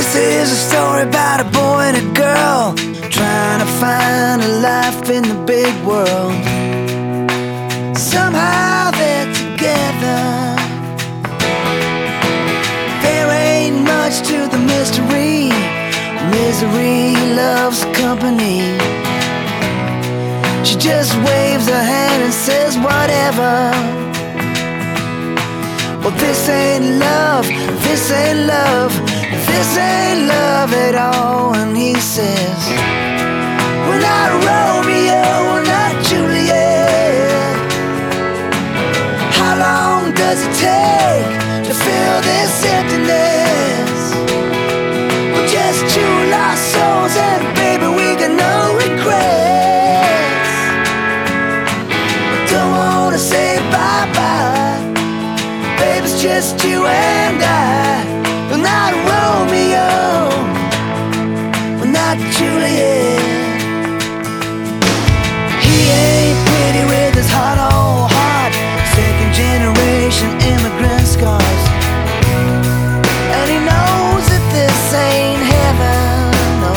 This is a story about a boy and a girl trying to find a life in the big world. Somehow they're together. There ain't much to the mystery. Misery loves company. She just waves her hand and says whatever. Well, this ain't love, this ain't love, this ain't love at all. And he says, we're not Romeo, we're not Juliet. How long does it take to fill this emptiness? We're just two lost souls, and baby, we got no regrets. Don't wanna say bye-bye, baby, it's just you and I. We're not Romeo, we're not Juliet. He ain't pretty with his hot old heart, second generation immigrant scars. And he knows that this ain't heaven, no.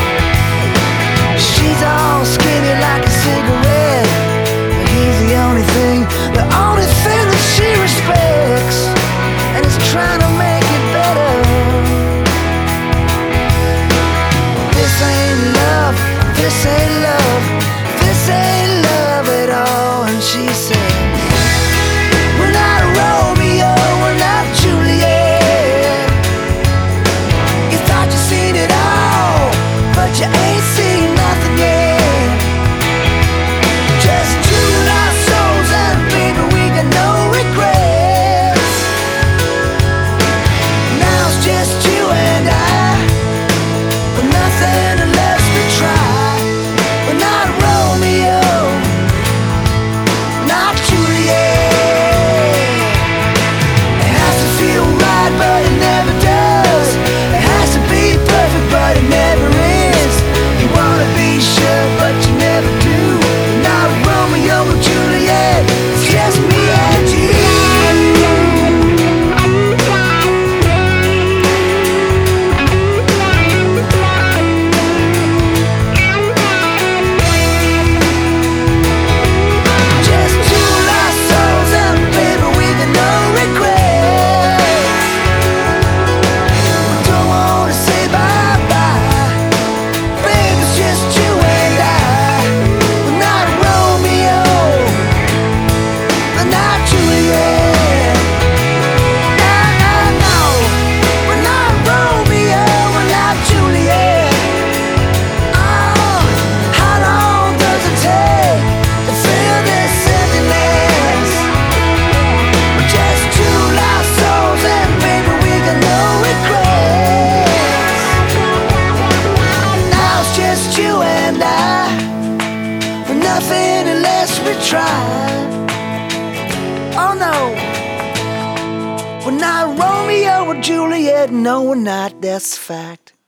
She's all skinny like a cigarette, but he's the only thing that she respects, and is trying to make it better. This ain't love, this ain't love, this ain't love at all. And she says, we're not Romeo, we're not Juliet. You thought you seen it all, but you ain't seen nothing yet. Just two lost souls, and baby, we got no regrets. Now it's just you and I, but nothing unless we try. We're not Romeo, not Juliet. It has to feel right, but it never does. It has to be perfect, but it never is. You wanna be sure, but you never do. Not Romeo or Juliet, it's just me and you. Just two lost souls, and baby, we got no regrets. We don't wanna say bye-bye, baby, it's just you and I. We're not Romeo, we're not Juliet. No, no, no, we're not Romeo, we're not Juliet. Oh, how long does it take to fill this emptiness? We're just two lost souls, and baby, we got no regrets. Now it's just you and I, we're nothing unless we try. Oh no, we're not Romeo or Juliet, no, we're not, that's a fact.